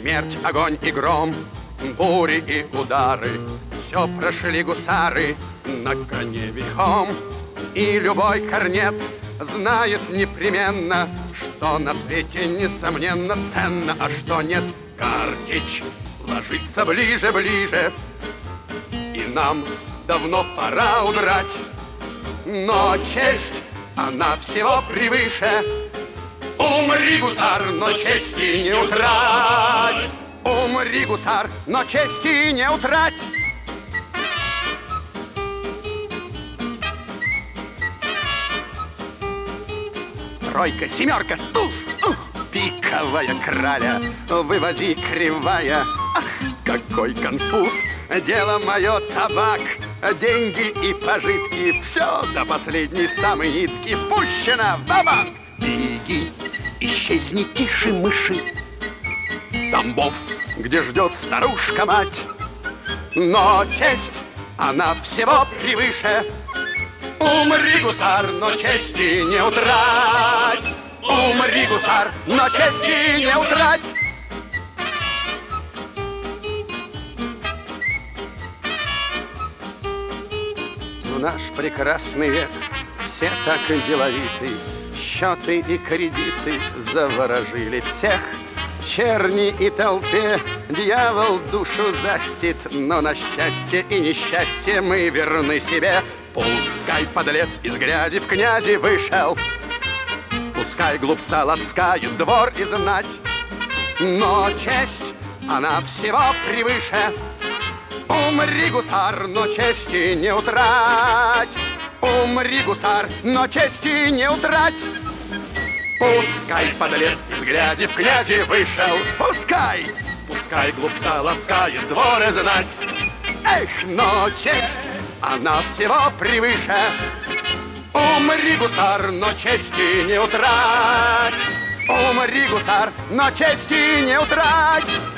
Смерть, огонь и гром, бури и удары, все прошли гусары на коне верхом. И любой корнет знает непременно, что на свете несомненно ценно, а что нет. Картечь ложится ближе, ближе, и нам давно пора удрать. Но честь, она всего превыше. Умри, гусар, но чести не утрать. Умри, гусар, но чести не утрать. Тройка, семерка, туз, пиковая краля, вывози кривая. Ах, какой конфуз! Дело мое табак, деньги и пожитки, все до последней самой нитки пущено в банк. Беги, исчезни тише мыши в Тамбов, где ждет старушка-мать. Но честь, она всего превыше. Умри, гусар, но чести не утрать. Умри, гусар, но чести не утрать. В наш прекрасный век все так и деловиты, счеты и кредиты заворожили всех. Черни и толпе дьявол душу застит, но на счастье и несчастье мы верны себе. Пускай подлец из грязи в князи вышел, пускай глупца ласкает двор и знать, но честь, она всего превыше. Умри, гусар, но чести не утрать. Умри, гусар, но чести не утрать. Пускай подлец из грязи в князи вышел, пускай глупца ласкает двор и знать. Эх, но честь, она всего превыше. Умри, гусар, но чести не утрать. Умри, гусар, но чести не утрать.